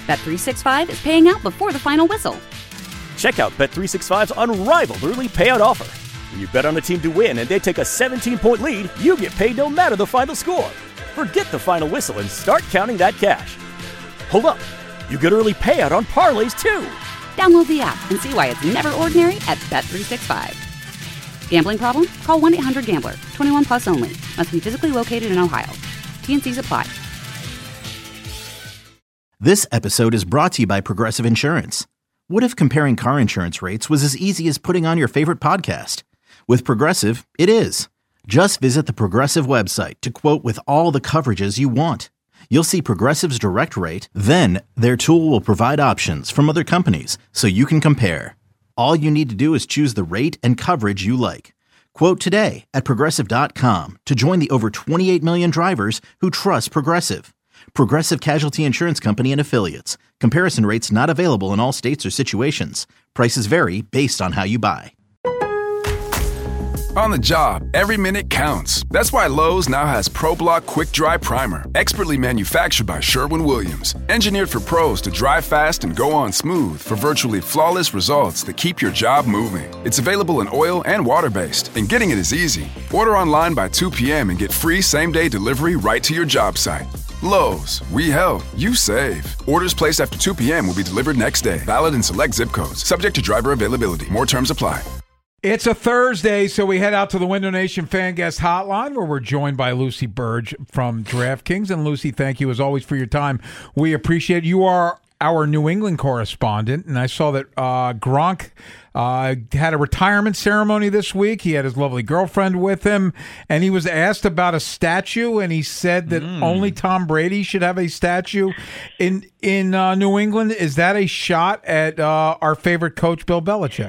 Bet365 is paying out before the final whistle. Check out Bet365's unrivaled early payout offer. When you bet on a team to win and they take a 17-point lead, you get paid no matter the final score. Forget the final whistle and start counting that cash. Hold up. You get early payout on parlays, too. Download the app and see why it's never ordinary at Bet365. Gambling problem? Call 1-800-GAMBLER. 21 plus only. Must be physically located in Ohio. T&Cs apply. This episode is brought to you by Progressive Insurance. What if comparing car insurance rates was as easy as putting on your favorite podcast? With Progressive, it is. Just visit the Progressive website to quote with all the coverages you want. You'll see Progressive's direct rate, then their tool will provide options from other companies so you can compare. All you need to do is choose the rate and coverage you like. Quote today at Progressive.com to join the over 28 million drivers who trust Progressive. Progressive Casualty Insurance Company and Affiliates. Comparison rates not available in all states or situations. Prices vary based on how you buy. On the job, every minute counts. That's why Lowe's now has ProBlock Quick Dry Primer, expertly manufactured by Sherwin-Williams. Engineered for pros to dry fast and go on smooth for virtually flawless results that keep your job moving. It's available in oil and water-based, and getting it is easy. Order online by 2 p.m. and get free same-day delivery right to your job site. Lowe's, we help, you save. Orders placed after 2 p.m. will be delivered next day. Valid in select zip codes. Subject to driver availability. More terms apply. It's a Thursday, so we head out to the Window Nation Fan Guest Hotline, where we're joined by Lucy Burge from DraftKings. And Lucy, thank you as always for your time. We appreciate it. You are our New England correspondent, and I saw that Gronk had a retirement ceremony this week. He had his lovely girlfriend with him, and he was asked about a statue, and he said that only Tom Brady should have a statue in New England. Is that a shot at our favorite coach, Bill Belichick?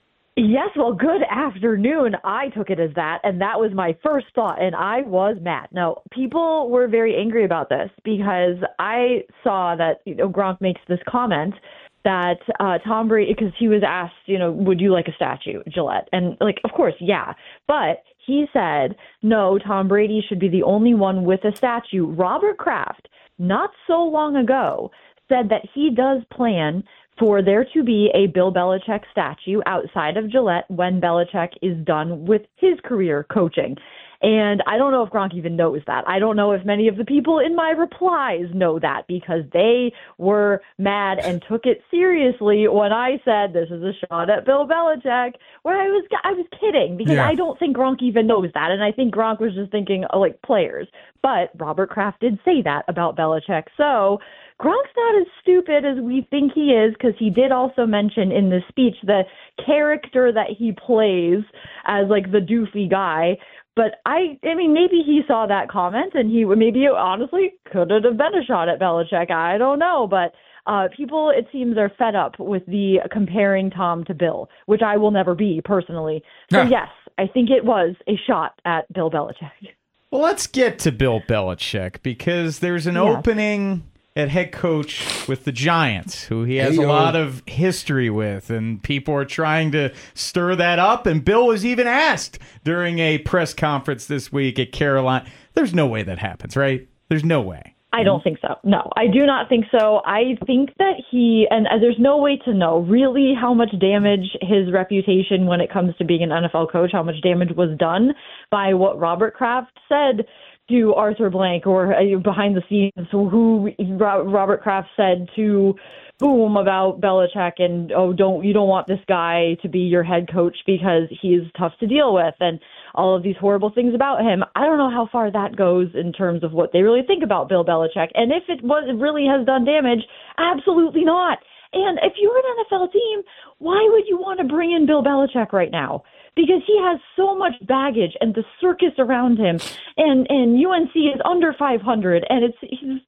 Yes, well, good afternoon. I took it as that, and that was my first thought, and I was mad. Now, people were very angry about this because I saw that Gronk makes this comment that Tom Brady, because he was asked, would you like a statue, Gillette? And, of course, yeah. But he said, no, Tom Brady should be the only one with a statue. Robert Kraft, not so long ago, said that he does plan for there to be a Bill Belichick statue outside of Gillette when Belichick is done with his career coaching. And I don't know if Gronk even knows that. I don't know if many of the people in my replies know that, because they were mad and took it seriously when I said this is a shot at Bill Belichick, where I was kidding, because I don't think Gronk even knows that. And I think Gronk was just thinking players. But Robert Kraft did say that about Belichick. So Gronk's not as stupid as we think he is, because he did also mention in the speech the character that he plays as the doofy guy. But I mean, maybe he saw that comment and maybe it honestly could have been a shot at Belichick. I don't know. But people, it seems, are fed up with the comparing Tom to Bill, which I will never be personally. So, yes, I think it was a shot at Bill Belichick. Well, let's get to Bill Belichick, because there's an opening at head coach with the Giants, who he has a lot of history with, and people are trying to stir that up. And Bill was even asked during a press conference this week at Carolina. There's no way that happens, right? There's no way. I don't think so. No, I do not think so. I think that and there's no way to know really how much damage his reputation when it comes to being an NFL coach, how much damage was done by what Robert Kraft said to Arthur Blank, or behind the scenes, who Robert Kraft said to whom about Belichick, and you don't want this guy to be your head coach because he's tough to deal with, and all of these horrible things about him. I don't know how far that goes in terms of what they really think about Bill Belichick, and if it really has done damage, absolutely not. And if you're an NFL team, why would you want to bring in Bill Belichick right now? Because he has so much baggage and the circus around him, and UNC is under 500, and he's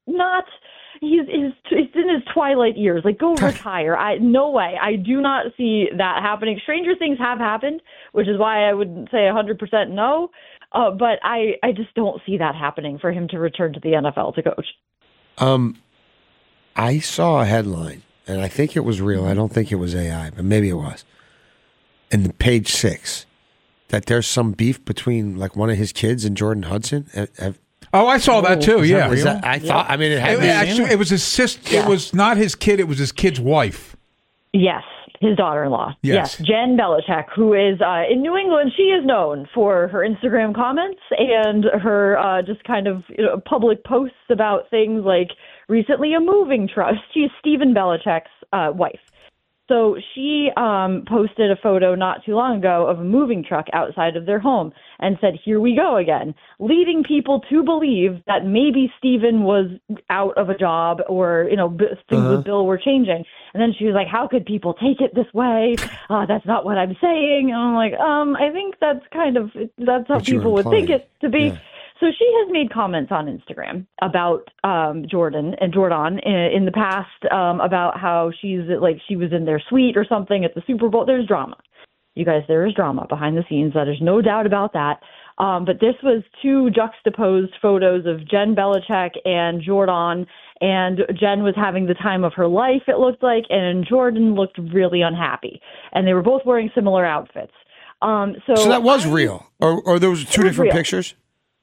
in his twilight years. Go retire. No way. I do not see that happening. Stranger things have happened, which is why I would say 100% no. But I just don't see that happening for him to return to the NFL to coach. I saw a headline, and I think it was real. I don't think it was AI, but maybe it was. In the page 6, that there's some beef between one of his kids and Jordan Hudson. Oh, I saw that too. Yeah, Is that, I thought. I mean, it had it was his sister. It was not his kid. It was his kid's wife. Yes, his daughter-in-law. Yes. Jen Belichick, who is in New England. She is known for her Instagram comments and her just kind of public posts about things like recently a moving truck. She's Stephen Belichick's wife. So she posted a photo not too long ago of a moving truck outside of their home and said, "Here we go again," leading people to believe that maybe Stephen was out of a job or, things with Bill were changing. And then she was like, "How could people take it this way? That's not what I'm saying." And I'm like, I think that's how people would think it to be. Yeah. So she has made comments on Instagram about Jordan in the past about how she was in their suite or something at the Super Bowl. There's drama. You guys, there is drama behind the scenes. There's no doubt about that. But this was two juxtaposed photos of Jen Belichick and Jordan. And Jen was having the time of her life, it looked like, and Jordan looked really unhappy. And they were both wearing similar outfits. So that was real? Or there was two different pictures?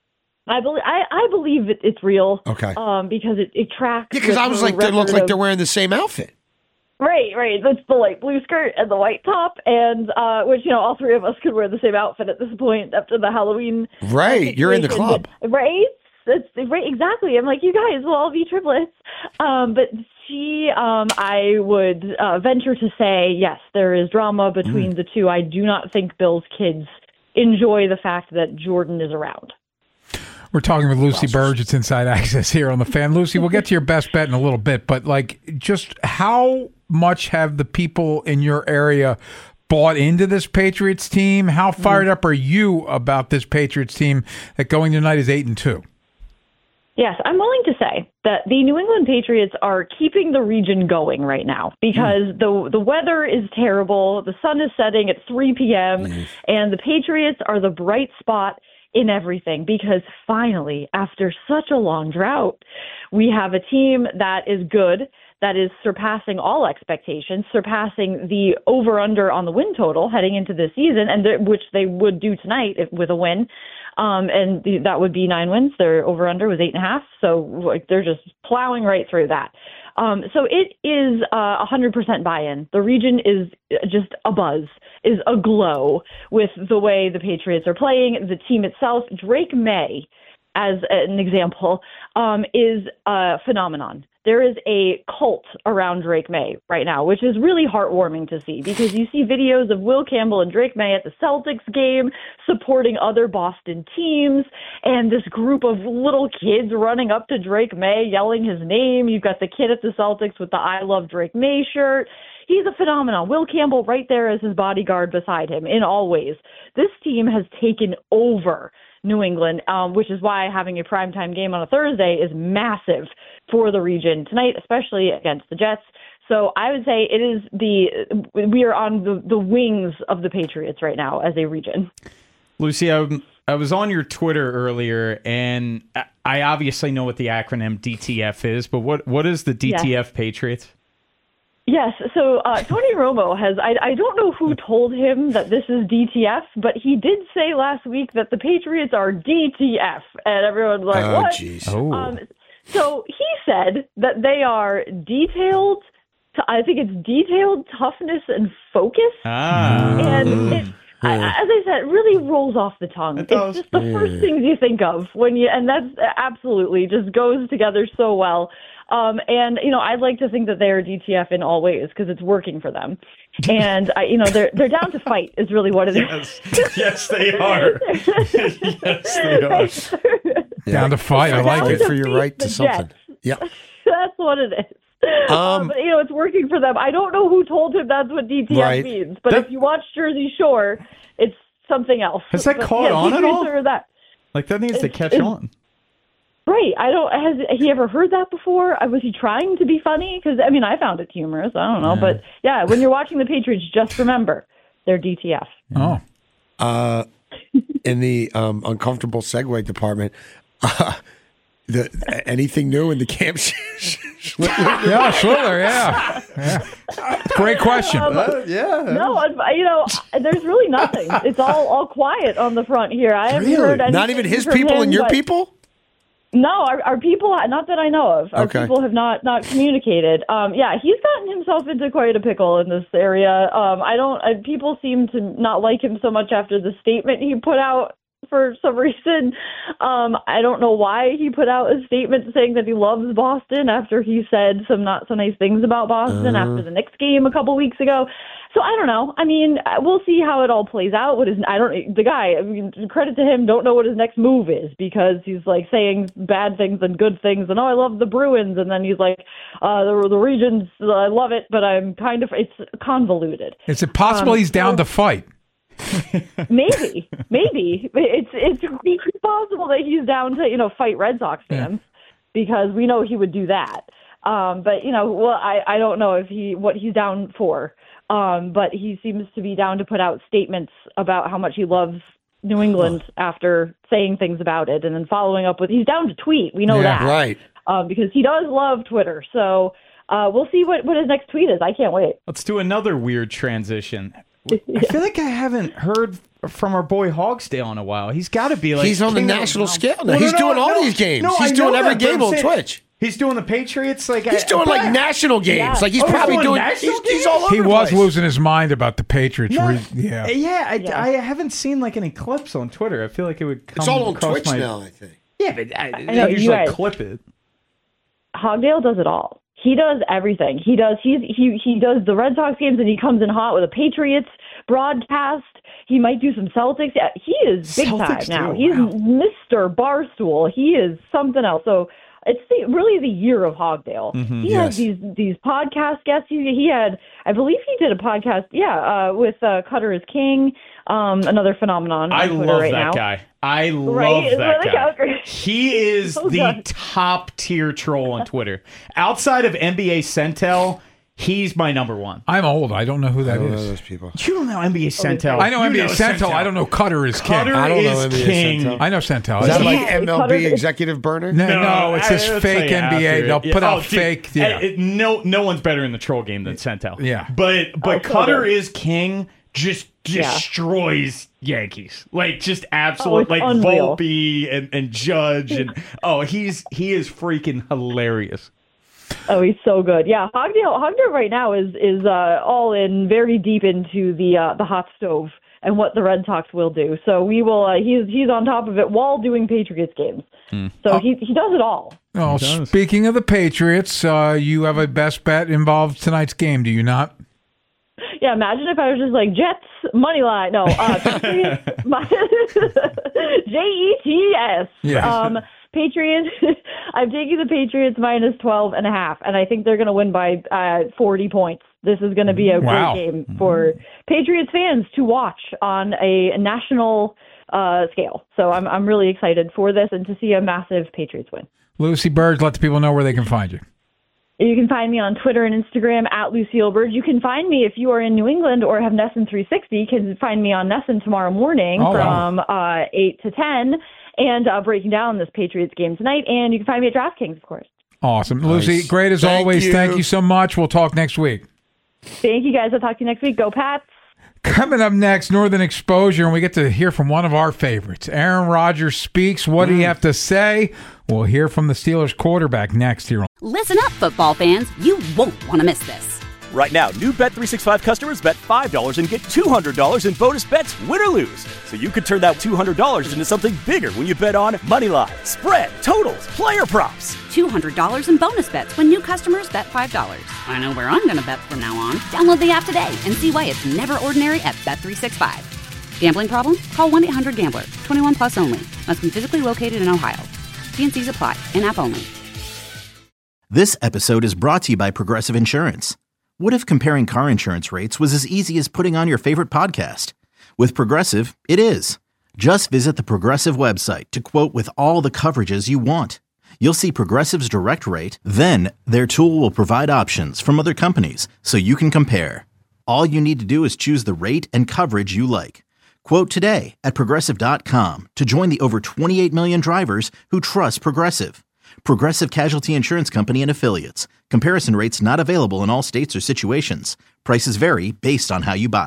I believe it's real. Okay. Because it tracks. Yeah, because I was like, they look like they're wearing the same outfit. Right. That's the light blue skirt and the white top, and which all three of us could wear the same outfit at this point after the Halloween. Right. You're in the club. Right. That's right. Exactly. I'm like, you guys will all be triplets. But she, I would venture to say, yes, there is drama between the two. I do not think Bill's kids enjoy the fact that Jordan is around. We're talking with Lucy Burge. It's Inside Access here on The Fan. Lucy, we'll get to your best bet in a little bit, but just how much have the people in your area bought into this Patriots team? How fired up are you about this Patriots team that going tonight is 8-2? Yes, I'm willing to say that the New England Patriots are keeping the region going right now because the weather is terrible. The sun is setting at 3 p.m., and the Patriots are the bright spot in everything because finally, after such a long drought, we have a team that is good, that is surpassing all expectations, surpassing the over-under on the win total heading into this season, and which they would do tonight with a win. And that would be 9 wins. Their over-under was 8.5, so they're just plowing right through that. So it is 100% buy-in. The region is just abuzz, is aglow with the way the Patriots are playing. The team itself, Drake May, as an example, is a phenomenon. There is a cult around Drake May right now, which is really heartwarming to see because you see videos of Will Campbell and Drake May at the Celtics game supporting other Boston teams and this group of little kids running up to Drake May, yelling his name. You've got the kid at the Celtics with the I Love Drake May shirt. He's a phenomenon. Will Campbell right there as his bodyguard beside him in all ways. This team has taken over New England, which is why having a primetime game on a Thursday is massive for the region tonight, especially against the Jets. So I would say we are on the wings of the Patriots right now as a region. Lucy, I was on your Twitter earlier, and I obviously know what the acronym DTF is, but what is the DTF Patriots? Yes, so Tony Romo has, I don't know who told him that this is DTF, but he did say last week that the Patriots are DTF, and everyone's like, what? Geez. So he said that they are detailed, I think it's detailed toughness and focus, and it, as I said, it really rolls off the tongue. It's just the first things you think of and that's absolutely just goes together so well. And I'd like to think that they are DTF in all ways because it's working for them. And they're down to fight is really what it is. Yes, they are. Yes, they are. Down to fight. I like it. For your right to something. Yeah, that's what it is. But it's working for them. I don't know who told him that's what DTF means, but if you watch Jersey Shore, it's something else. Has that caught on at all? That needs to catch on. Right. Has he ever heard that before? Was he trying to be funny? Because, I found it humorous. I don't know. Yeah. But, yeah, when you're watching the Patriots, just remember, they're DTF. Oh. In the uncomfortable segue department, anything new in the camp? Yeah, Schiller, yeah. Great question. No, there's really nothing. It's all quiet on the front here. I haven't heard anything. Not even his people and your people? No, our people, not that I know of. Our people have not communicated. He's gotten himself into quite a pickle in this area. People seem to not like him so much after the statement he put out for some reason. I don't know why he put out a statement saying that he loves Boston after he said some not so nice things about Boston after the Knicks game a couple weeks ago. So I don't know. I mean, we'll see how it all plays out. Credit to him, don't know what his next move is, because he's like saying bad things and good things, and I love the Bruins, and then he's like, the regions, I love it, but it's convoluted. Is it possible he's down to fight? Maybe it's possible that he's down to fight Red Sox fans, because we know he would do that. But I don't know what he's down for. But he seems to be down to put out statements about how much he loves New England after saying things about it, and then following up with, he's down to tweet. We know that, right? Because he does love Twitter. So we'll see what his next tweet is. I can't wait. Let's do another weird transition. I feel like I haven't heard from our boy Hogsdale in a while. He's got to be like, he's on the national scale now. He's doing all these games. He's doing every game on Twitch. He's doing the Patriots. He's doing national games. Yeah. Like he's probably doing. He's all over. He was losing his mind about the Patriots. I haven't seen any clips on Twitter. I feel like it would come. It's all on across Twitch now, I think. Yeah, but I usually clip it. Hogdale does it all. He does everything. He does the Red Sox games, and he comes in hot with a Patriots broadcast. He might do some Celtics. He is big time now. He's Mr. Barstool. He is something else. So it's really the year of Hogdale. He has these podcast guests. He had, I believe he did a podcast, with Cutter is King, another phenomenon on Twitter love right that now. guy. I love that guy. He is the top tier troll on Twitter. Outside of NBA Centel, he's my number one. I'm old. I don't know who that is. Those people. You don't know NBA Centel. I know NBA Centel. I don't know Cutter is King. Cutter is King. I know Centel. Is that like MLB executive burner? No, it's this fake NBA. They'll put out fake. No one's better in the troll game than Centel. Yeah. But Cutter is King just destroys Yankees. Just absolute Volpe and Judge and he is freaking hilarious. Oh, he's so good. Yeah, Hogdale right now is all in very deep into the hot stove and what the Red Sox will do. So we will. He's on top of it while doing Patriots games. So he does it all. Oh, speaking of the Patriots, you have a best bet involved tonight's game, do you not? Yeah, imagine if I was just like Jets money line. No, Patriots, Jets. Yeah. Patriots. I'm taking the Patriots minus 12.5, and I think they're going to win by 40 points. This is going to be a great game for Patriots fans to watch on a national scale. So I'm really excited for this and to see a massive Patriots win. Lucy Burge, let the people know where they can find you. You can find me on Twitter and Instagram at Lucille Burge. You can find me if you are in New England or have Nesson 360. You can find me on Nesson tomorrow morning from 8 to 10 and breaking down this Patriots game tonight. And you can find me at DraftKings, of course. Awesome. Nice. Lucy, great as always. Thank you so much. We'll talk next week. Thank you, guys. I'll talk to you next week. Go Pats. Coming up next, Northern Exposure, and we get to hear from one of our favorites. Aaron Rodgers speaks. What do you have to say? We'll hear from the Steelers quarterback next here. Listen up, football fans. You won't want to miss this. Right now, new Bet365 customers bet $5 and get $200 in bonus bets, win or lose. So you could turn that $200 into something bigger when you bet on Moneyline, spread, totals, player props. $200 in bonus bets when new customers bet $5. I know where I'm going to bet from now on. Download the app today and see why it's never ordinary at Bet365. Gambling problem? Call 1-800-GAMBLER. 21 plus only. Must be physically located in Ohio. T&Cs apply. In-app only. This episode is brought to you by Progressive Insurance. What if comparing car insurance rates was as easy as putting on your favorite podcast? With Progressive, it is. Just visit the Progressive website to quote with all the coverages you want. You'll see Progressive's direct rate, then their tool will provide options from other companies so you can compare. All you need to do is choose the rate and coverage you like. Quote today at Progressive.com to join the over 28 million drivers who trust Progressive. Progressive Casualty Insurance Company and Affiliates. Comparison rates not available in all states or situations. Prices vary based on how you buy.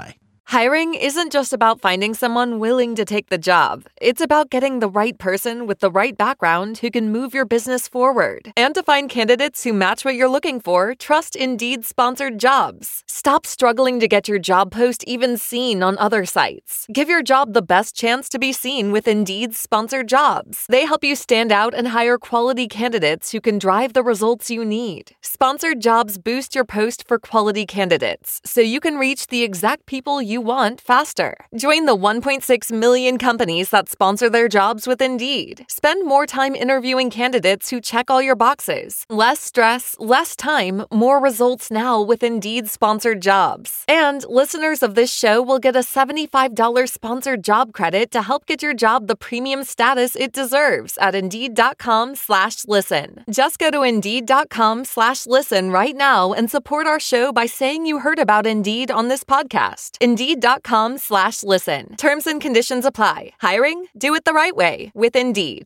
Hiring isn't just about finding someone willing to take the job. It's about getting the right person with the right background who can move your business forward. And to find candidates who match what you're looking for, trust Indeed Sponsored Jobs. Stop struggling to get your job post even seen on other sites. Give your job the best chance to be seen with Indeed Sponsored Jobs. They help you stand out and hire quality candidates who can drive the results you need. Sponsored Jobs boost your post for quality candidates, so you can reach the exact people you want faster. Join the 1.6 million companies that sponsor their jobs with Indeed. Spend more time interviewing candidates who check all your boxes. Less stress, less time, more results now with Indeed Sponsored Jobs. And listeners of this show will get a $75 sponsored job credit to help get your job the premium status it deserves at Indeed.com/listen. Just go to Indeed.com/listen right now and support our show by saying you heard about Indeed on this podcast. Indeed.com/listen. Terms and conditions apply. Hiring? Do it the right way with Indeed.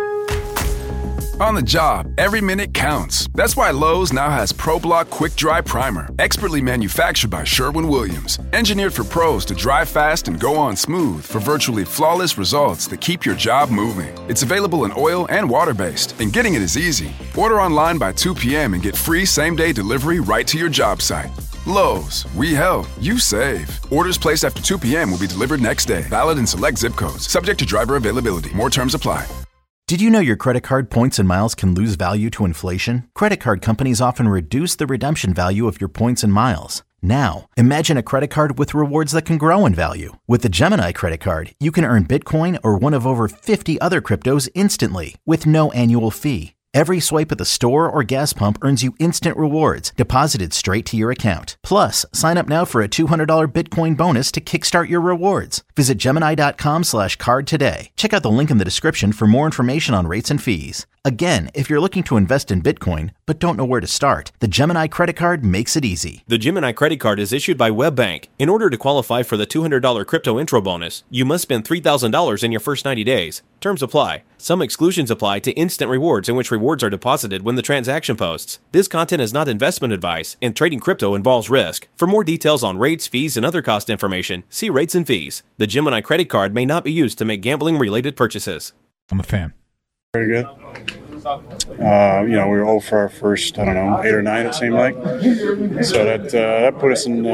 On the job, every minute counts. That's why Lowe's now has ProBlock Quick Dry Primer, expertly manufactured by Sherwin-Williams. Engineered for pros to dry fast and go on smooth for virtually flawless results that keep your job moving. It's available in oil and water-based, and getting it is easy. Order online by 2 p.m. and get free same-day delivery right to your job site. Lowe's, we help, you save. Orders placed after 2 p.m. will be delivered next day. Valid in select zip codes. Subject to driver availability. More terms apply. Did you know your credit card points and miles can lose value to inflation? Credit card companies often reduce the redemption value of your points and miles. Now, imagine a credit card with rewards that can grow in value. With the Gemini credit card, you can earn Bitcoin or one of over 50 other cryptos instantly with no annual fee. Every swipe at the store or gas pump earns you instant rewards deposited straight to your account. Plus, sign up now for a $200 Bitcoin bonus to kickstart your rewards. Visit Gemini.com/card today. Check out the link in the description for more information on rates and fees. Again, if you're looking to invest in Bitcoin but don't know where to start, the Gemini credit card makes it easy. The Gemini credit card is issued by WebBank. In order to qualify for the $200 crypto intro bonus, you must spend $3,000 in your first 90 days. Terms apply. Some exclusions apply to instant rewards in which rewards are deposited when the transaction posts. This content is not investment advice, and trading crypto involves risk. For more details on rates, fees, and other cost information, see rates and fees. The Gemini credit card may not be used to make gambling-related purchases. I'm a fan. Very good. We were 0 for our first, 8 or 9, it seemed like. So that put us in,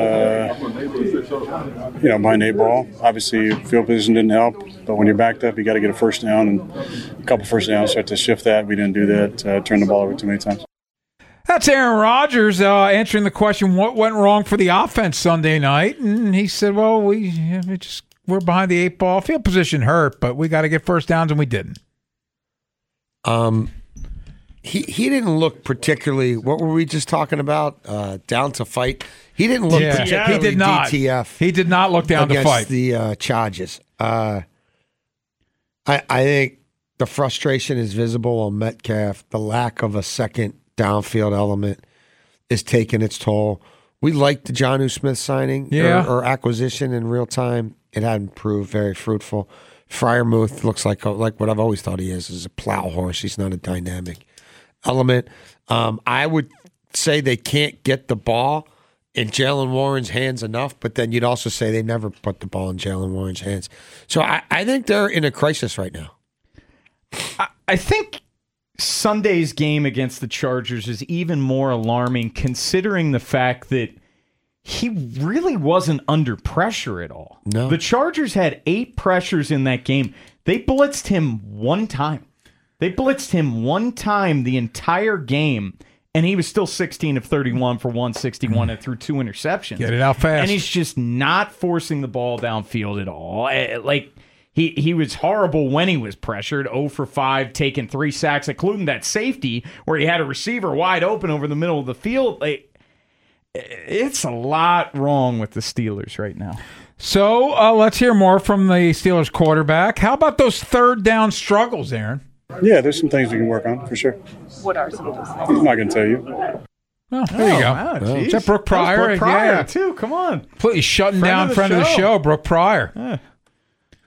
behind 8 ball. Obviously, field position didn't help, but when you're backed up, you got to get a first down, and a couple first downs start to shift that. We didn't do that, turned the ball over too many times. That's Aaron Rodgers answering the question, what went wrong for the offense Sunday night? And he said, well, we're behind the 8 ball. Field position hurt, but we got to get first downs, and we didn't. He didn't look particularly. What were we just talking about? Down to fight. He didn't look particularly. He did not. DTF. He did not look down to fight the Chargers. I think the frustration is visible on Metcalf. The lack of a second downfield element is taking its toll. We liked the Jonnu Smith signing or acquisition in real time. It hadn't proved very fruitful. Freiermuth looks like what I've always thought he is a plow horse. He's not a dynamic element. I would say they can't get the ball in Jaylen Warren's hands enough, but then you'd also say they never put the ball in Jaylen Warren's hands. So I think they're in a crisis right now. I think Sunday's game against the Chargers is even more alarming considering the fact that he really wasn't under pressure at all. No. The Chargers had 8 pressures in that game. They blitzed him one time. The entire game, and he was still 16 of 31 for 161 and threw 2 interceptions. Get it out fast. And he's just not forcing the ball downfield at all. He was horrible when he was pressured, 0 for 5, taking 3 sacks, including that safety where he had a receiver wide open over the middle of the field. It's a lot wrong with the Steelers right now. So let's hear more from the Steelers quarterback. How about those third down struggles, Aaron? Yeah, there's some things we can work on, for sure. What are some of those things? I'm not going to tell you. Oh, there you go. Wow, Is that Brooke Pryor? Brooke Pryor, too. Come on. Completely shutting down friend of the show, Brooke Pryor.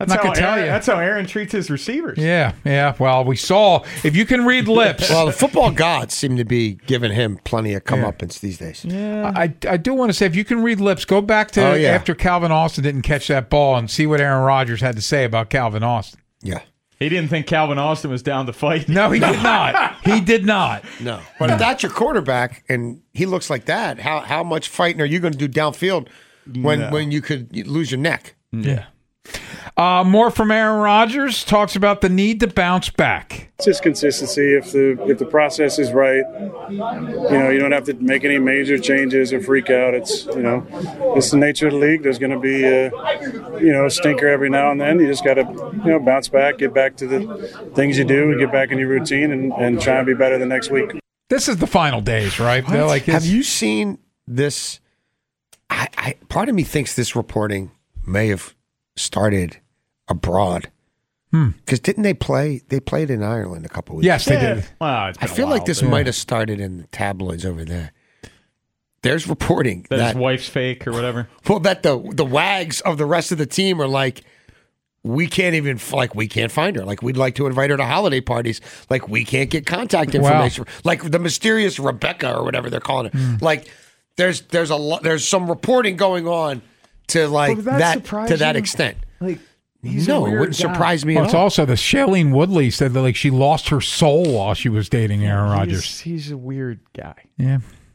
That's how Aaron treats his receivers. Yeah. Well, we saw, if you can read lips. Well, the football gods seem to be giving him plenty of comeuppance these days. Yeah. I do want to say, if you can read lips, go back to after Calvin Austin didn't catch that ball and see what Aaron Rodgers had to say about Calvin Austin. Yeah. He didn't think Calvin Austin was down to fight. No, he did not. He did not. No. But if that's your quarterback and he looks like that, how much fighting are you going to do downfield when you could lose your neck? Yeah. More from Aaron Rodgers. Talks about the need to bounce back. It's just consistency. If the process is right, you don't have to make any major changes or freak out. It's the nature of the league. There's going to be a stinker every now and then. You just got to bounce back, get back to the things you do, and get back in your routine and try and be better the next week. This is the final days, right? Have you seen this? I part of me thinks this reporting may have started abroad. Because didn't they play? They played in Ireland a couple weeks. Yes, they did. Well, I feel like this might have started in the tabloids over there. There's reporting that his wife's fake or whatever. Well, that the wags of the rest of the team are like, we can't find her. Like, we'd like to invite her to holiday parties. Like, we can't get contact information. Wow. Like the mysterious Rebecca or whatever they're calling it. Like, there's some reporting going on to that extent. Like, it wouldn't surprise me at all. It's also the Shailene Woodley said that she lost her soul while she was dating Aaron Rodgers. He's a weird guy. Yeah.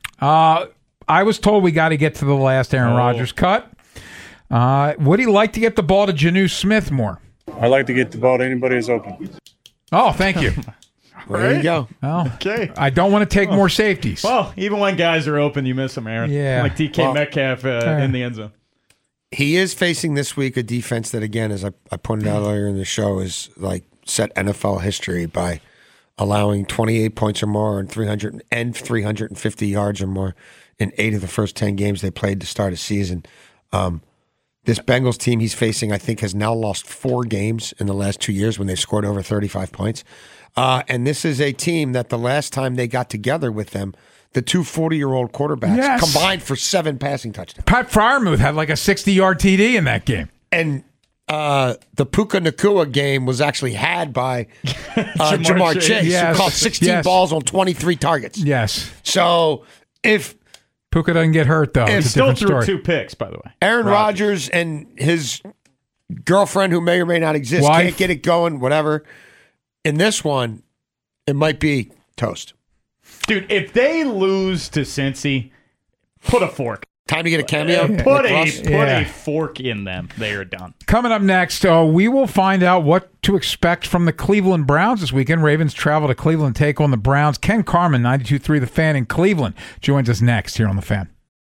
I was told we got to get to the last Aaron Rodgers cut. Would he like to get the ball to Jonnu Smith more? I like to get the ball to anybody who's open. Oh, thank you. There you go. Oh, okay. I don't want to take more safeties. Well, even when guys are open, you miss them, Aaron. Yeah. Like DK Metcalf in the end zone. He is facing this week a defense that, again, as I pointed out earlier in the show, is like set NFL history by allowing 28 points or more and 350 yards or more in 8 of the first 10 games they played to start a season. This Bengals team he's facing, I think, has now lost 4 games in the last 2 years when they've scored over 35 points. And this is a team that the last time they got together with them, the two 40-year-old quarterbacks combined for 7 passing touchdowns. Pat Freiermuth had like a 60-yard TD in that game. And the Puka Nacua game was actually had by Jamar Chase, who caught 16 balls on 23 targets. Yes. So if Puka doesn't get hurt, though, he still threw 2 picks, by the way. Aaron Rodgers and his girlfriend, who may or may not exist, can't get it going, whatever. In this one, it might be toast. Dude, if they lose to Cincy, put a fork. Time to get a cameo? Put a fork in them. They are done. Coming up next, we will find out what to expect from the Cleveland Browns this weekend. Ravens travel to Cleveland, take on the Browns. Ken Carman, 92.3 The Fan in Cleveland, joins us next here on The Fan.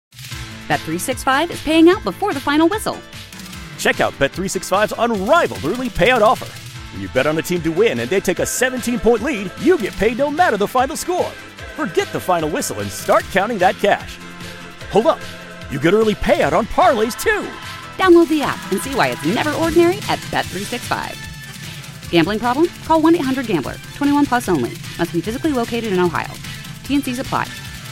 Bet365 is paying out before the final whistle. Check out Bet365's unrivaled early payout offer. When you bet on a team to win and they take a 17-point lead, you get paid no matter the final score. Forget the final whistle and start counting that cash. Hold up. You get early payout on parlays, too. Download the app and see why it's never ordinary at Bet365. Gambling problem? Call 1-800-GAMBLER. 21 plus only. Must be physically located in Ohio. T&Cs apply.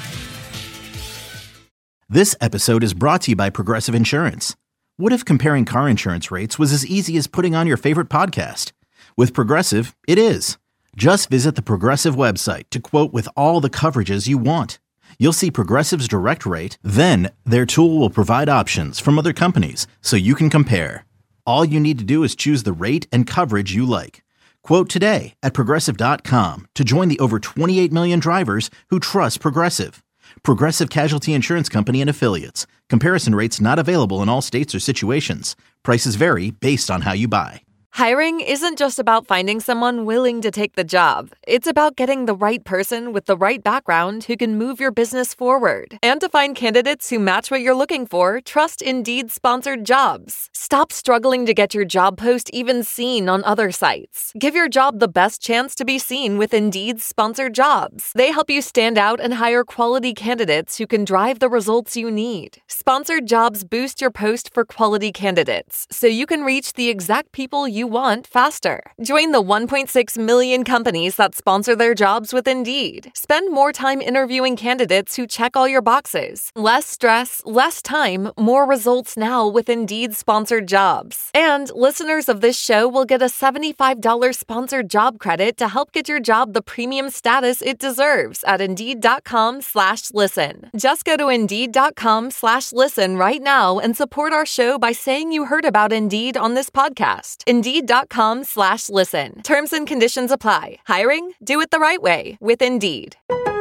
This episode is brought to you by Progressive Insurance. What if comparing car insurance rates was as easy as putting on your favorite podcast? With Progressive, it is. Just visit the Progressive website to quote with all the coverages you want. You'll see Progressive's direct rate, then their tool will provide options from other companies so you can compare. All you need to do is choose the rate and coverage you like. Quote today at Progressive.com to join the over 28 million drivers who trust Progressive. Progressive Casualty Insurance Company and Affiliates. Comparison rates not available in all states or situations. Prices vary based on how you buy. Hiring isn't just about finding someone willing to take the job. It's about getting the right person with the right background who can move your business forward. And to find candidates who match what you're looking for, trust Indeed-sponsored jobs. Stop struggling to get your job post even seen on other sites. Give your job the best chance to be seen with Indeed-sponsored jobs. They help you stand out and hire quality candidates who can drive the results you need. Sponsored jobs boost your post for quality candidates, so you can reach the exact people you you want faster. Join the 1.6 million companies that sponsor their jobs with Indeed. Spend more time interviewing candidates who check all your boxes. Less stress, less time, more results now with Indeed sponsored jobs. And listeners of this show will get a $75 sponsored job credit to help get your job the premium status it deserves at Indeed.com/listen. Just go to Indeed.com/listen right now and support our show by saying you heard about Indeed on this podcast. Indeed.com/listen. Terms and conditions apply. Hiring? Do it the right way with Indeed.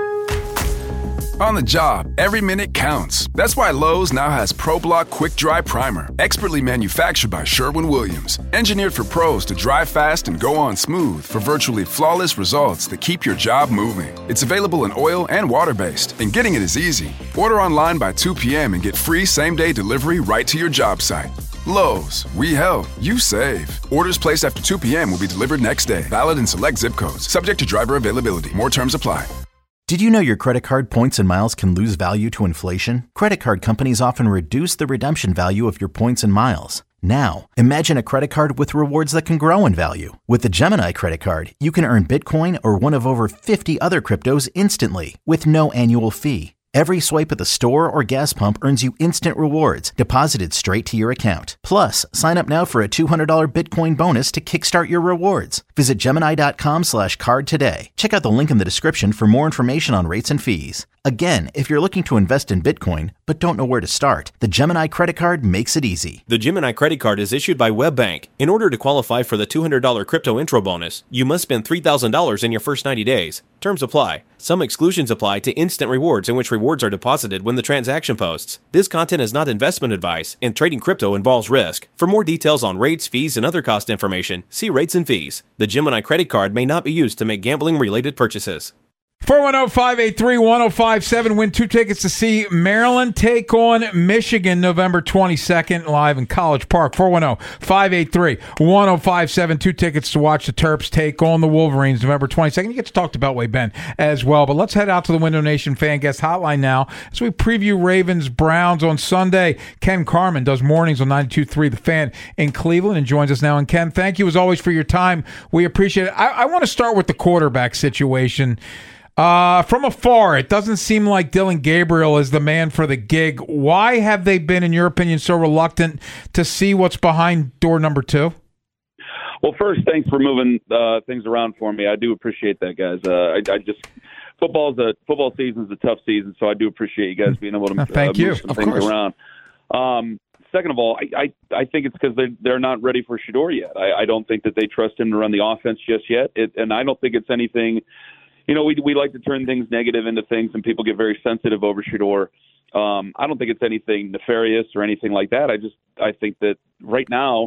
On the job, every minute counts. That's why Lowe's now has ProBlock Quick Dry Primer, expertly manufactured by Sherwin-Williams. Engineered for pros to dry fast and go on smooth for virtually flawless results that keep your job moving. It's available in oil and water-based, and getting it is easy. Order online by 2 p.m. and get free same-day delivery right to your job site. Lowe's, we help, you save. Orders placed after 2 p.m. will be delivered next day. Valid in select zip codes. Subject to driver availability. More terms apply. Did you know your credit card points and miles can lose value to inflation? Credit card companies often reduce the redemption value of your points and miles. Now, imagine a credit card with rewards that can grow in value. With the Gemini credit card, you can earn Bitcoin or one of over 50 other cryptos instantly with no annual fee. Every swipe at the store or gas pump earns you instant rewards deposited straight to your account. Plus, sign up now for a $200 Bitcoin bonus to kickstart your rewards. Visit Gemini.com/card today. Check out the link in the description for more information on rates and fees. Again, if you're looking to invest in Bitcoin but don't know where to start, the Gemini credit card makes it easy. The Gemini credit card is issued by WebBank. In order to qualify for the $200 crypto intro bonus, you must spend $3,000 in your first 90 days. Terms apply. Some exclusions apply to instant rewards, in which rewards are deposited when the transaction posts. This content is not investment advice, and trading crypto involves risk. For more details on rates, fees, and other cost information, see rates and fees. The Gemini credit card may not be used to make gambling-related purchases. 410-583-1057. Win 2 tickets to see Maryland take on Michigan November 22nd live in College Park. 410-583-1057. 2 tickets to watch the Terps take on the Wolverines November 22nd. You get to talk to Beltway Ben as well. But let's head out to the Window Nation Fan Guest Hotline now as we preview Ravens-Browns on Sunday. Ken Carman does mornings on 92.3 The Fan in Cleveland and joins us now. And Ken, thank you as always for your time. We appreciate it. I want to start with the quarterback situation. From afar, it doesn't seem like Dillon Gabriel is the man for the gig. Why have they been, in your opinion, so reluctant to see what's behind door number 2? Well, first, thanks for moving things around for me. I do appreciate that, guys. Football season's a tough season, so I do appreciate you guys being able to move some things around. Second of all, I think it's because they're not ready for Shedeur yet. I don't think that they trust him to run the offense just yet, and I don't think it's anything. You know, we like to turn things negative into things, and people get very sensitive over Shedeur. I don't think it's anything nefarious or anything like that. I think that right now,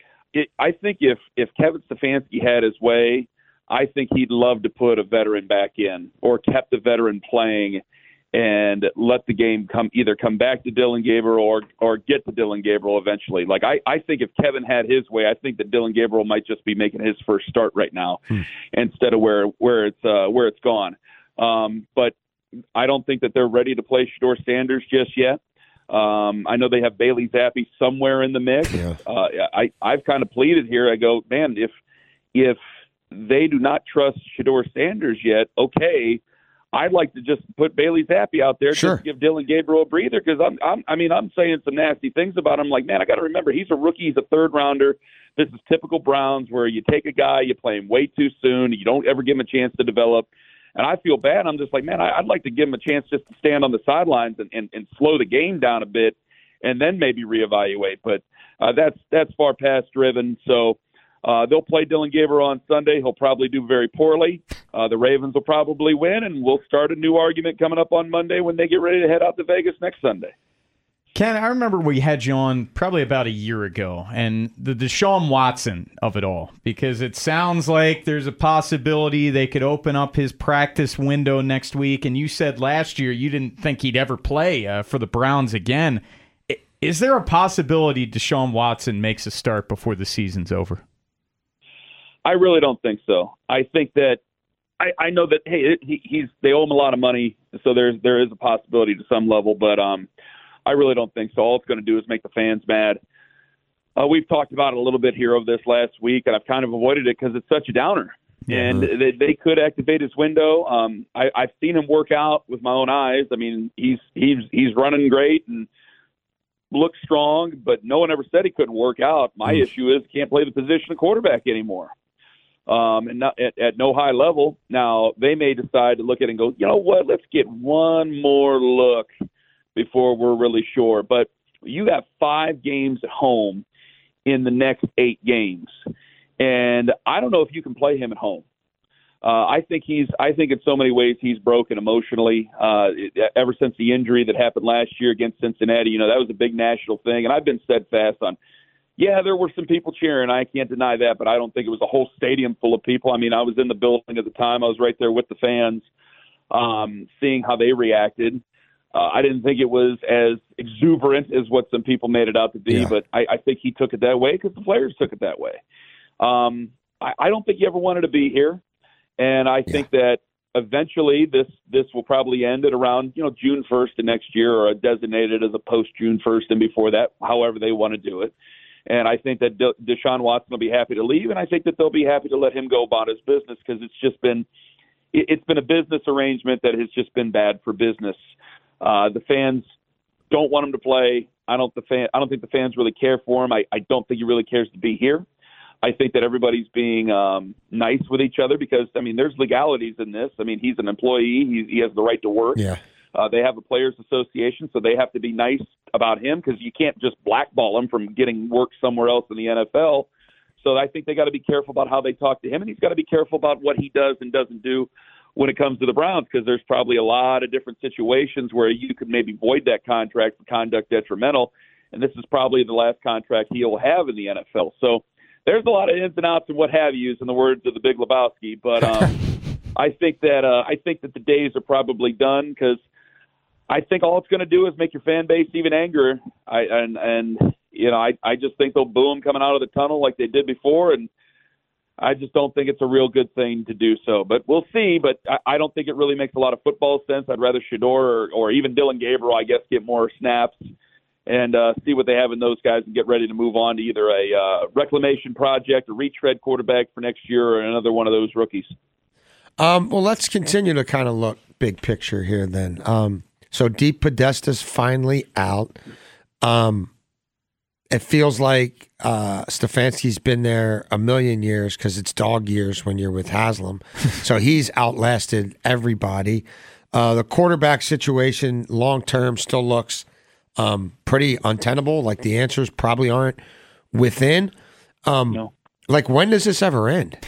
I think if Kevin Stefanski had his way, I think he'd love to put a veteran back in or kept the veteran playing and let the game come back to Dillon Gabriel or get to Dillon Gabriel eventually. Like I think if Kevin had his way, I think that Dillon Gabriel might just be making his first start right now instead of where it's gone. But I don't think that they're ready to play Shedeur Sanders just yet. I know they have Bailey Zappi somewhere in the mix. Yeah. I've kind of pleaded here. I go, man, if they do not trust Shedeur Sanders yet, okay, I'd like to just put Bailey Zappi out there just to give Dillon Gabriel a breather because I'm saying some nasty things about him. Like, man, I got to remember he's a rookie, he's a third rounder. This is typical Browns where you take a guy, you play him way too soon, you don't ever give him a chance to develop. And I feel bad. I'm just like, man, I'd like to give him a chance just to stand on the sidelines and slow the game down a bit, and then maybe reevaluate. But that's far past driven. So. They'll play Dillon Gabriel on Sunday. He'll probably do very poorly. The Ravens will probably win, and we'll start a new argument coming up on Monday when they get ready to head out to Vegas next Sunday. Ken, I remember we had you on probably about a year ago, and the Deshaun Watson of it all, because it sounds like there's a possibility they could open up his practice window next week, and you said last year you didn't think he'd ever play for the Browns again. Is there a possibility Deshaun Watson makes a start before the season's over? I really don't think so. I think that I know that they owe him a lot of money, so there is a possibility to some level, but I really don't think so. All it's going to do is make the fans mad. We've talked about it a little bit here over this last week, and I've kind of avoided it because it's such a downer. And they could activate his window. I've seen him work out with my own eyes. I mean, he's running great and looks strong, but no one ever said he couldn't work out. My issue is he can't play the position of quarterback anymore, and not at no high level. Now, they may decide to look at it and go, you know what, let's get one more look before we're really sure. But you got 5 games at home in the next 8 games. And I don't know if you can play him at home. I think in so many ways he's broken emotionally ever since the injury that happened last year against Cincinnati. You know, that was a big national thing. And I've been steadfast on, yeah, there were some people cheering. I can't deny that, but I don't think it was a whole stadium full of people. I mean, I was in the building at the time. I was right there with the fans, seeing how they reacted. I didn't think it was as exuberant as what some people made it out to be, but I think he took it that way because the players took it that way. I don't think he ever wanted to be here, and I think that eventually this will probably end at around June 1st of next year, or designated as a post June 1st and before that, however they want to do it. And I think that Deshaun Watson will be happy to leave, and I think that they'll be happy to let him go about his business because it's been a business arrangement that has just been bad for business. The fans don't want him to play. I don't think the fans really care for him. I don't think he really cares to be here. I think that everybody's being nice with each other because, I mean, there's legalities in this. I mean, he's an employee. He has the right to work. Yeah. They have a players association, so they have to be nice about him because you can't just blackball him from getting work somewhere else in the NFL. So I think they got to be careful about how they talk to him, and he's got to be careful about what he does and doesn't do when it comes to the Browns, because there's probably a lot of different situations where you could maybe void that contract for conduct detrimental, and this is probably the last contract he'll have in the NFL. So there's a lot of ins and outs and what have yous, in the words of the Big Lebowski. But I think that the days are probably done because I think all it's going to do is make your fan base even angrier. I just think they'll boo him coming out of the tunnel like they did before, and I just don't think it's a real good thing to do so. But we'll see. But I don't think it really makes a lot of football sense. I'd rather Shedeur or even Dylan Gabriel, I guess, get more snaps and see what they have in those guys and get ready to move on to either a reclamation project, a retread quarterback for next year, or another one of those rookies. Well, let's continue to kind of look big picture here then. So Deep Podesta's finally out. It feels like Stefanski's been there a million years because it's dog years when you're with Haslam. So he's outlasted everybody. The quarterback situation long-term still looks pretty untenable. Like the answers probably aren't within. No. Like when does this ever end?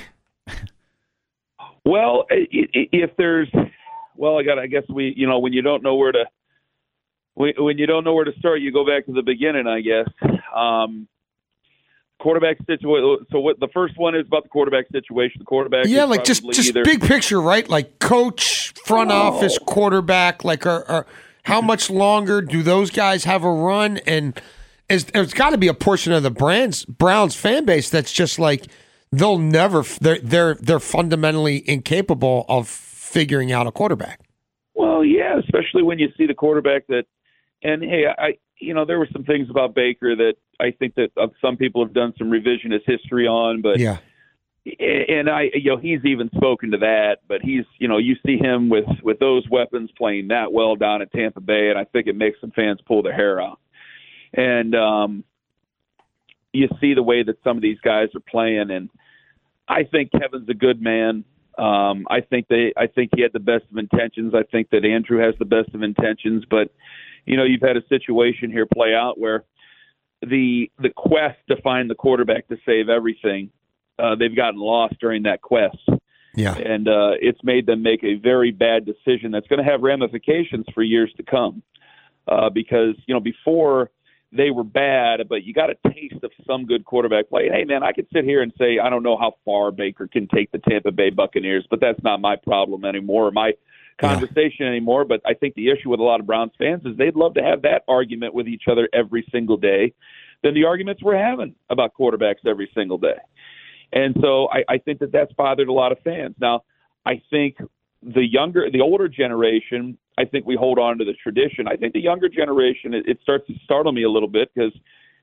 Well, if there's, I guess when you don't know where to, when you don't know where to start, you go back to the beginning, I guess. Quarterback situation. So what the first one is about the quarterback situation. The quarterback, like just big picture, right? Like coach, front office, quarterback. Like, how much longer do those guys have a run? And there's got to be a portion of the Browns fan base that's just like they'll never. They're fundamentally incapable of figuring out a quarterback. Well, yeah, especially when you see the quarterback that. And hey, there were some things about Baker that I think that some people have done some revisionist history on, but yeah. And he's even spoken to that, but he's, you see him with those weapons playing that well down at Tampa Bay, and I think it makes some fans pull their hair out. And you see the way that some of these guys are playing, and I think Kevin's a good man. I think he had the best of intentions. I think that Andrew has the best of intentions, but you've had a situation here play out where the quest to find the quarterback to save everything, they've gotten lost during that quest. Yeah. And it's made them make a very bad decision that's going to have ramifications for years to come. Because, before they were bad, but you got a taste of some good quarterback play. Hey, man, I could sit here and say, I don't know how far Baker can take the Tampa Bay Buccaneers, but that's not my problem anymore, my conversation anymore. But I think the issue with a lot of Browns fans is they'd love to have that argument with each other every single day than the arguments we're having about quarterbacks every single day. And so I think that that's bothered a lot of fans. Now, I think the older generation, I think we hold on to the tradition. I think the younger generation, it starts to startle me a little bit because,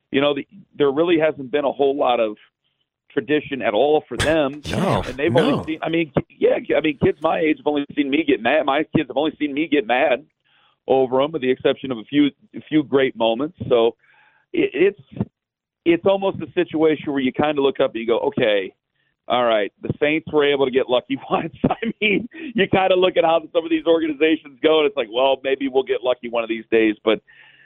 there really hasn't been a whole lot of tradition at all for them. And they've only seen, kids my age have only seen me get mad. My kids have only seen me get mad over them, with the exception of a few great moments. So it's almost a situation where you kind of look up and you go, okay, all right, the Saints were able to get lucky once. I mean, you kind of look at how some of these organizations go, and it's like, well, maybe we'll get lucky one of these days. But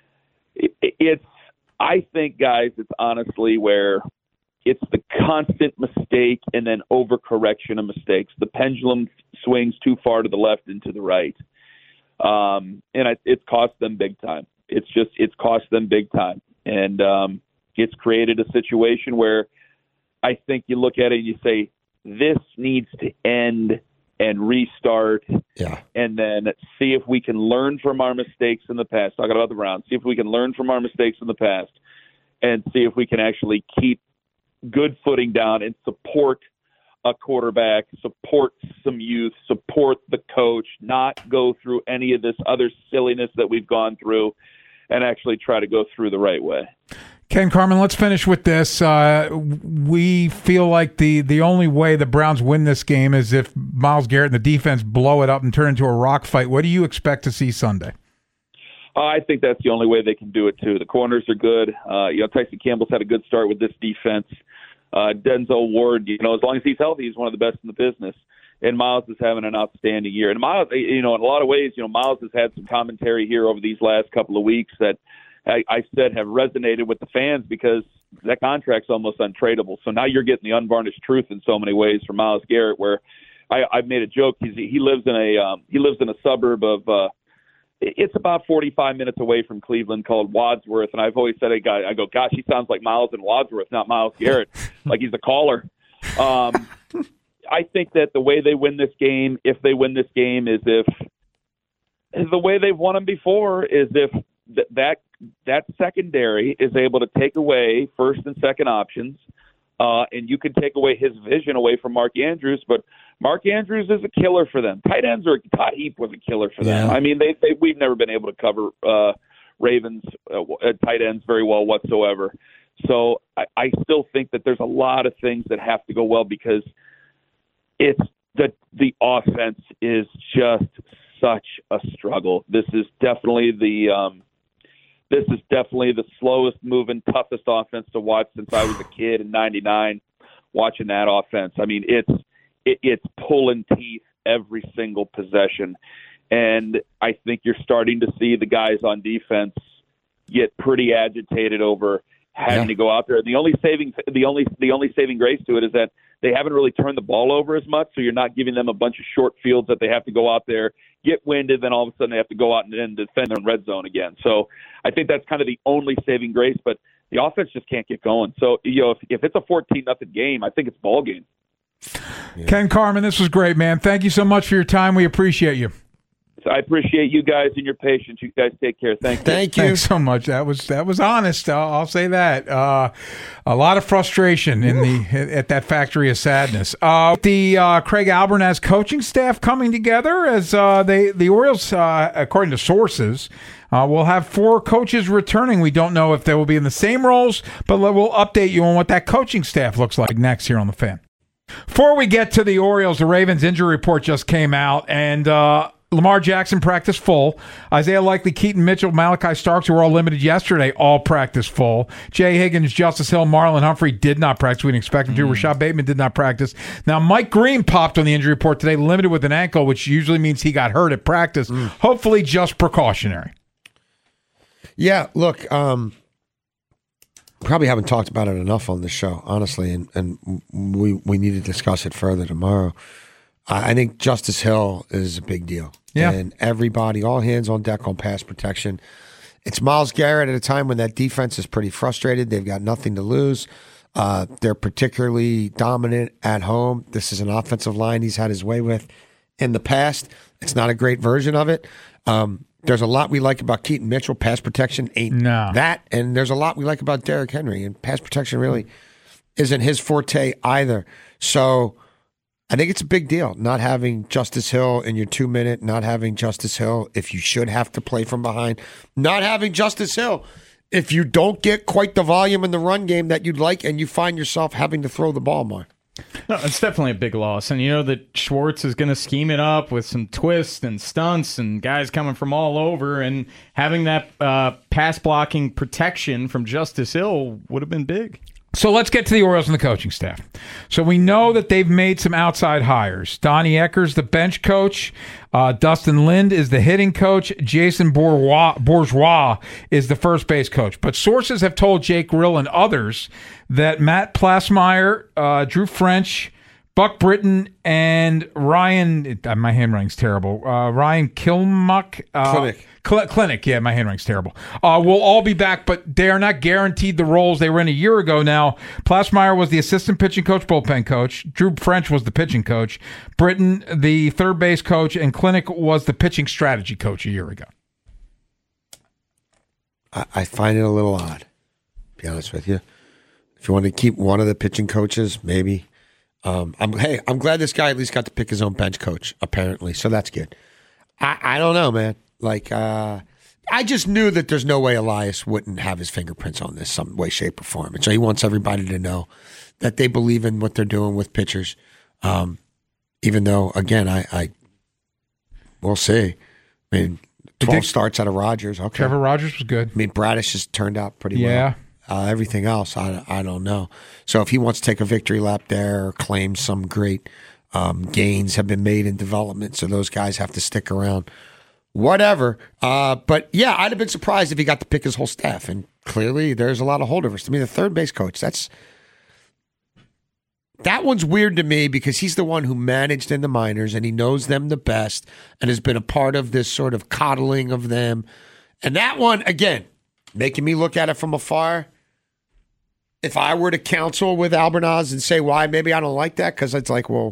I think, guys, it's honestly where it's the constant mistake and then overcorrection of mistakes. The pendulum swings too far to the left and to the right. And it's cost them big time. It's cost them big time. And it's created a situation where I think you look at it and you say, this needs to end and restart. Yeah. And then see if we can learn from our mistakes in the past. Talking about the Browns. See if we can learn from our mistakes in the past and see if we can actually keep good footing down and support a quarterback, support some youth, support the coach, not go through any of this other silliness that we've gone through, and actually try to go through the right way. Ken Carman, let's finish with this. We feel like the only way the Browns win this game is if Myles Garrett and the defense blow it up and turn into a rock fight. What do you expect to see Sunday? I think that's the only way they can do it, too. The corners are good. Tyson Campbell's had a good start with this defense. Denzel Ward, as long as he's healthy, he's one of the best in the business. And Myles is having an outstanding year. And Myles, in a lot of ways, Myles has had some commentary here over these last couple of weeks that I said have resonated with the fans because that contract's almost untradeable. So now you're getting the unvarnished truth in so many ways from Myles Garrett, where I've made a joke. He lives in a suburb of it's about 45 minutes away from Cleveland called Wadsworth. And I've always said, I go, gosh, he sounds like Myles in Wadsworth, not Myles Garrett, like he's a caller. I think that the way they win this game, if they win this game, is if the way they've won them before is if that secondary is able to take away first and second options, and you can take away his vision away from Mark Andrews, but Mark Andrews is a killer for them. Todd Heap was a killer for them. I mean, we've never been able to cover Ravens tight ends very well whatsoever. So I still think that there's a lot of things that have to go well because it's the offense is just such a struggle. This is definitely the slowest moving, toughest offense to watch since I was a kid in '99. Watching that offense, I mean, it's pulling teeth every single possession, and I think you're starting to see the guys on defense get pretty agitated over having to go out there. The only saving grace to it is that they haven't really turned the ball over as much, so you're not giving them a bunch of short fields that they have to go out there, get winded, then all of a sudden they have to go out and defend their red zone again. So I think that's kind of the only saving grace, but the offense just can't get going. So, if it's a 14-0 game, I think it's ball game. Yeah. Ken Carman, this was great, man. Thank you so much for your time. We appreciate you. I appreciate you guys and your patience. You guys take care. Thank you. Thanks so much. That was honest. I'll say that. A lot of frustration at that factory of sadness. The Craig Albernas coaching staff coming together as the Orioles, according to sources, will have 4 coaches returning. We don't know if they will be in the same roles, but we'll update you on what that coaching staff looks like next here on The Fan. Before we get to the Orioles, the Ravens injury report just came out, and Lamar Jackson practiced full. Isaiah Likely, Keaton Mitchell, Malachi Starks, who were all limited yesterday, all practiced full. Jay Higgins, Justice Hill, Marlon Humphrey did not practice. We didn't expect him to. Rashad Bateman did not practice. Now, Mike Green popped on the injury report today, limited with an ankle, which usually means he got hurt at practice. Hopefully just precautionary. Yeah, look, probably haven't talked about it enough on the show, honestly, and we need to discuss it further tomorrow. I think Justice Hill is a big deal. Yeah. And everybody, all hands on deck on pass protection. It's Myles Garrett at a time when that defense is pretty frustrated. They've got nothing to lose. They're particularly dominant at home. This is an offensive line he's had his way with in the past. It's not a great version of it. There's a lot we like about Keaton Mitchell. Pass protection ain't that. And there's a lot we like about Derrick Henry. And pass protection really isn't his forte either. So I think it's a big deal not having Justice Hill in your 2-minute, not having Justice Hill if you should have to play from behind, not having Justice Hill if you don't get quite the volume in the run game that you'd like and you find yourself having to throw the ball more. No, it's definitely a big loss. And you know that Schwartz is going to scheme it up with some twists and stunts and guys coming from all over. And having that pass blocking protection from Justice Hill would have been big. So let's get to the Orioles and the coaching staff. So we know that they've made some outside hires. Donnie Eckers, the bench coach. Dustin Lind is the hitting coach. Jason Bourgeois is the first base coach. But sources have told Jake Rill and others that Matt Plasmeyer, Drew French, Buck Britton, and Ryan, my handwriting's terrible, Ryan Kilmuck. Clinic, yeah, my handwriting's terrible. Will all be back, but they are not guaranteed the roles they were in a year ago now. Plasmeyer was the assistant pitching coach, bullpen coach. Drew French was the pitching coach. Britton, the third base coach, and Clinic was the pitching strategy coach a year ago. I find it a little odd, to be honest with you. If you want to keep one of the pitching coaches, maybe. I'm glad this guy at least got to pick his own bench coach, apparently, so that's good. I don't know, man. I just knew that there's no way Elias wouldn't have his fingerprints on this some way, shape, or form. And so he wants everybody to know that they believe in what they're doing with pitchers. Even though, again, we'll see. I mean, 12 starts out of Rogers. Okay. Trevor Rogers was good. I mean, Bradish has turned out pretty well. Everything else, I don't know. So if he wants to take a victory lap there or claim some great gains have been made in development, so those guys have to stick around. Whatever. But yeah, I'd have been surprised if he got to pick his whole staff. And clearly there's a lot of holdovers. To me, the third base coach, that one's weird to me because he's the one who managed in the minors and he knows them the best and has been a part of this sort of coddling of them. And that one, again, making me look at it from afar. If I were to counsel with Albernaz and say why, maybe I don't like that, because it's like, well,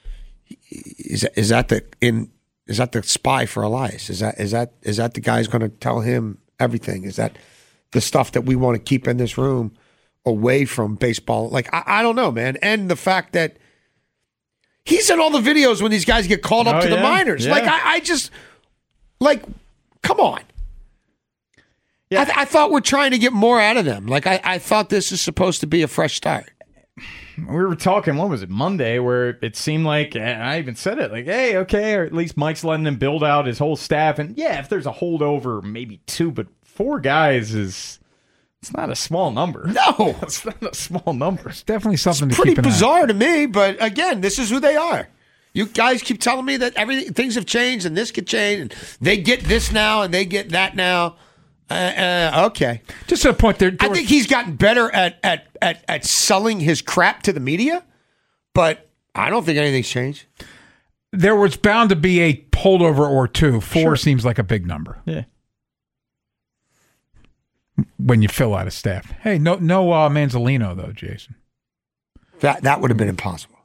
is that the spy for Elias? Is that the guy who's going to tell him everything? Is that the stuff that we want to keep in this room away from baseball? Like, I don't know, man. And the fact that he's in all the videos when these guys get called up to the minors. Yeah. Like, I just, like, come on. Yeah. I thought we're trying to get more out of them. Like, I thought this is supposed to be a fresh start. We were talking, what was it, Monday, where it seemed like, and I even said it, like, hey, okay, or at least Mike's letting him build out his whole staff. And yeah, if there's a holdover, maybe 2, but 4 guys it's not a small number. No. It's not a small number. It's definitely something to keep pretty bizarre to me, but again, this is who they are. You guys keep telling me that things have changed and this could change, and they get this now and they get that now. Okay. Just to the point there. I think he's gotten better at selling his crap to the media, but I don't think anything's changed. There was bound to be a holdover or 2. 4 seems like a big number. Yeah. When you fill out a staff. Hey, no Manzolino though, Jason. That would have been impossible.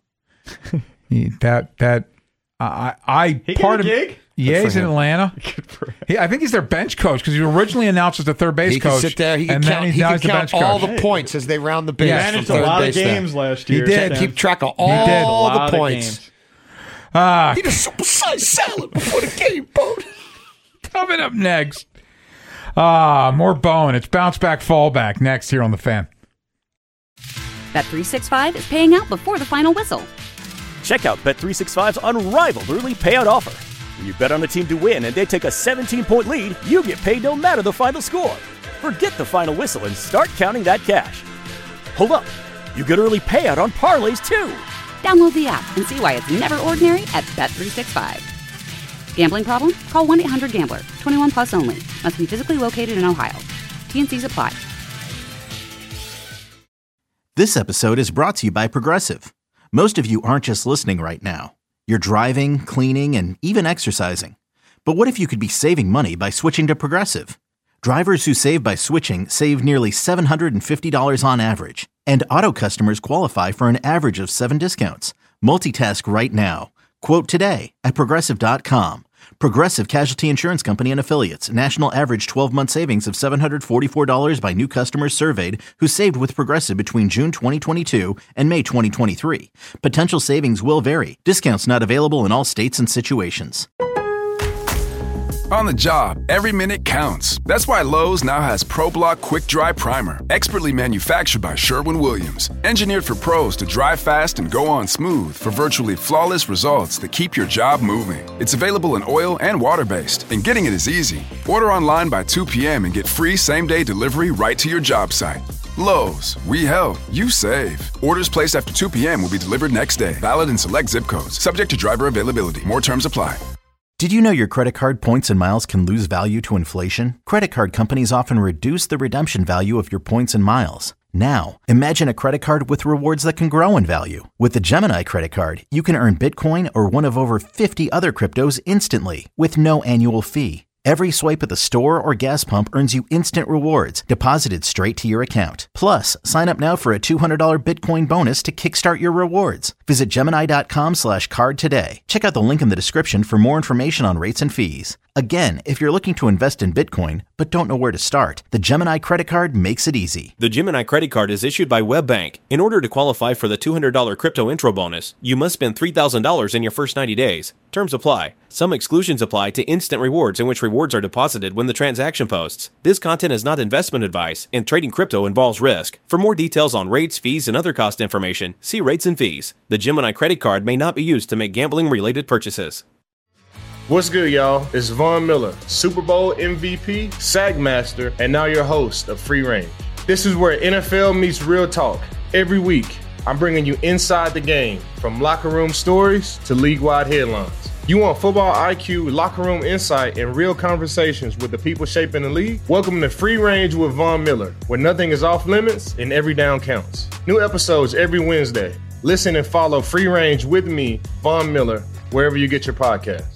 I part of gig? Yeah, he's in Atlanta. I think he's their bench coach because he was originally announced as the third base coach. He can sit there. He can count all the points as they round the base. He managed a lot of games last year. He did. Keep track of all the points. Eat a super-sized salad before the game, Bone. Coming up next. More Bone. It's Bounce Back, Fallback next here on The Fan. Bet365 is paying out before the final whistle. Check out Bet365's unrivaled early payout offer. When you bet on a team to win and they take a 17-point lead, you get paid no matter the final score. Forget the final whistle and start counting that cash. Hold up. You get early payout on parlays, too. Download the app and see why it's never ordinary at Bet365. Gambling problem? Call 1-800-GAMBLER. 21 plus only. Must be physically located in Ohio. T&Cs apply. This episode is brought to you by Progressive. Most of you aren't just listening right now. You're driving, cleaning, and even exercising. But what if you could be saving money by switching to Progressive? Drivers who save by switching save nearly $750 on average. And auto customers qualify for an average of 7 discounts. Multitask right now. Quote today at Progressive.com. Progressive Casualty Insurance Company and Affiliates. National average 12-month savings of $744 by new customers surveyed who saved with Progressive between June 2022 and May 2023. Potential savings will vary. Discounts not available in all states and situations. On the job, every minute counts. That's why Lowe's now has ProBlock Quick Dry Primer, expertly manufactured by Sherwin-Williams. Engineered for pros to dry fast and go on smooth for virtually flawless results that keep your job moving. It's available in oil and water-based, and getting it is easy. Order online by 2 p.m. and get free same-day delivery right to your job site. Lowe's, we help, you save. Orders placed after 2 p.m. will be delivered next day. Valid in select zip codes. Subject to driver availability. More terms apply. Did you know your credit card points and miles can lose value to inflation? Credit card companies often reduce the redemption value of your points and miles. Now, imagine a credit card with rewards that can grow in value. With the Gemini credit card, you can earn Bitcoin or one of over 50 other cryptos instantly with no annual fee. Every swipe at the store or gas pump earns you instant rewards deposited straight to your account. Plus, sign up now for a $200 Bitcoin bonus to kickstart your rewards. Visit Gemini.com/card today. Check out the link in the description for more information on rates and fees. Again, if you're looking to invest in Bitcoin but don't know where to start, the Gemini credit card makes it easy. The Gemini credit card is issued by WebBank. In order to qualify for the $200 crypto intro bonus, you must spend $3,000 in your first 90 days. Terms apply. Some exclusions apply to instant rewards, in which rewards are deposited when the transaction posts. This content is not investment advice, and trading crypto involves risk. For more details on rates, fees, and other cost information, see rates and fees. The Gemini credit card may not be used to make gambling-related purchases. What's good, y'all? It's Von Miller, Super Bowl MVP, Sagmaster, and now your host of Free Range. This is where NFL meets real talk. Every week, I'm bringing you inside the game, from locker room stories to league-wide headlines. You want football IQ, locker room insight, and real conversations with the people shaping the league? Welcome to Free Range with Von Miller, where nothing is off limits and every down counts. New episodes every Wednesday. Listen and follow Free Range with me, Von Miller, wherever you get your podcasts.